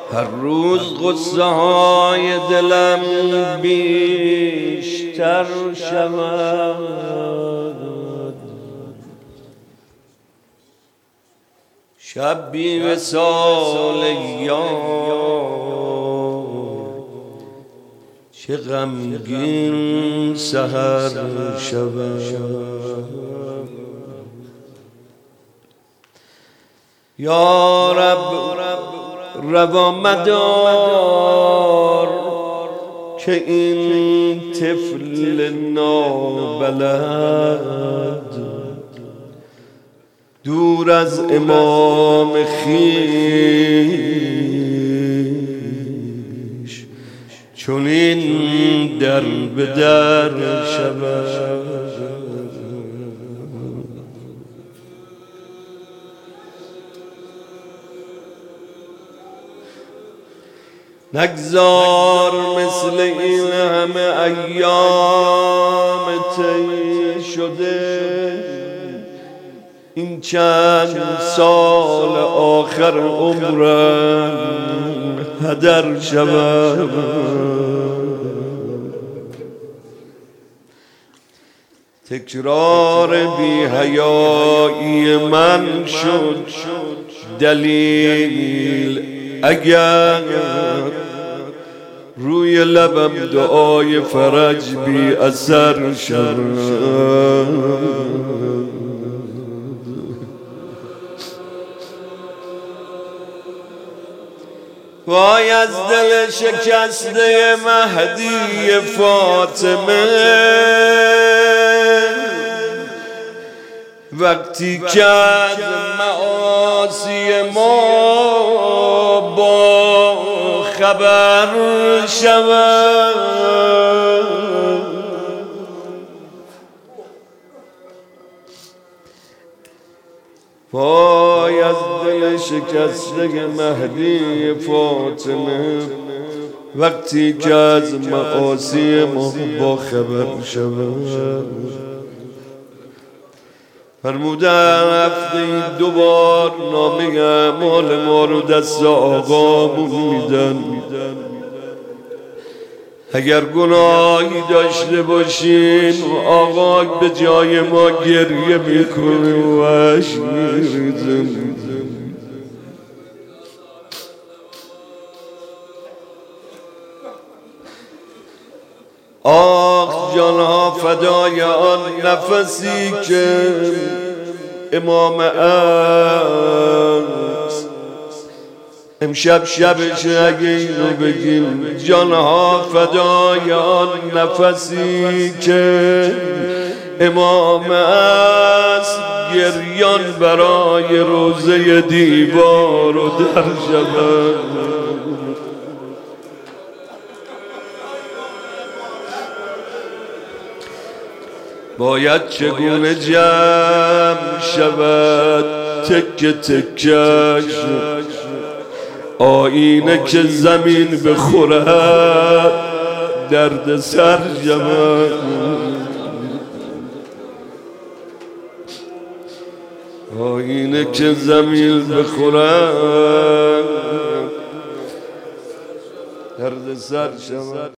هر روز غصه های دلم بیشتر شود، شب بی وصال یار چه غمگین سحر شود. یا رب روا مدار که این طفل نابلد دور از امام خویش چنین در به در شود. نگذار مثل این همه ایام طی شده این چند سال آخر عمرم هدر شود. تکرار بی حیایی من شد دلیل اگر روی لبم دعای فرج بی اثر شود. وای از دل شکسته مهدی فاطمه وقتی که از معاصی ما با خبر شود. وای از دل شکسته مهدی فاطمه وقتی که از معاصی ما با خبر شود. فرمودن هفته 2 بار نامه اعمال ما رو دست آقامون میدن. اگر گناهی داشته باشیم آقا به جای ما گریه میکنه و اشک میریزه. آخ جانها فدای آن نفسی که امام است. امشب شبشه اگه اینو بگیم جانها فدای آن نفسی که امام است. گریان برای روزه دیوار و در شود. باید چگونه جمع شود تکه تکش آینه که زمین بخورد درد سر شود. آینه که زمین بخورد درد سر شود.